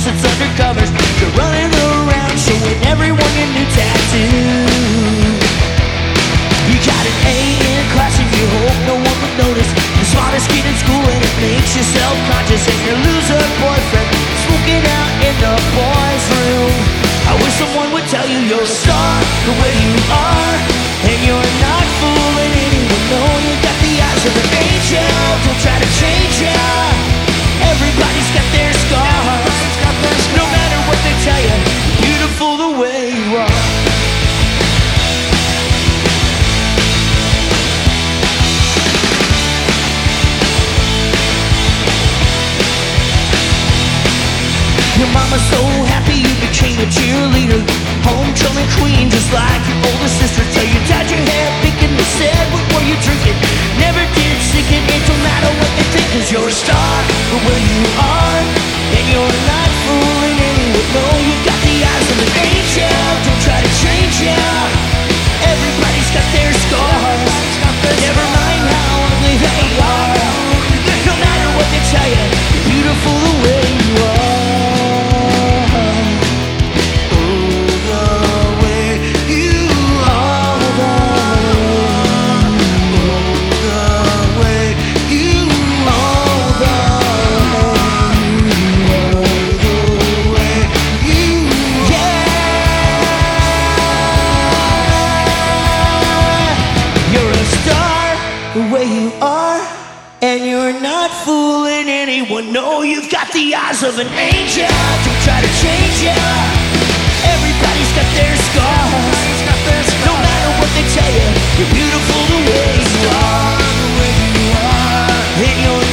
faucets under covers. You're running around showing everyone your new tattoo. You got an A in class and you hope no one would notice. The smartest kid in school and it makes you self-conscious. And your loser boyfriend smoking out in the boys' room. I wish someone would tell you you're a star the way you are, and you're not fooling anyone. No, you got the eyes of an angel. Don't try to change ya. Everybody's got their scars. No matter what they tell you, you're beautiful the way you are. Your mama's so happy you became a cheerleader, homecoming queen, just like your older sister. Tell your dad your hair pink and they said, what were you drinking? Never did sink it, it don't matter what they think, 'cause you're a star the way you are, and you're not fooling anyone. No, you got the eyes of an angel. Don't try to change ya. Everybody's got their scars. Never mind how ugly they are. No matter what they tell you, you're beautiful the way you are. No, you've got the eyes of an angel. Don't try to change ya. Everybody's got their scars. No matter what they tell you, you're beautiful the way you are. And you're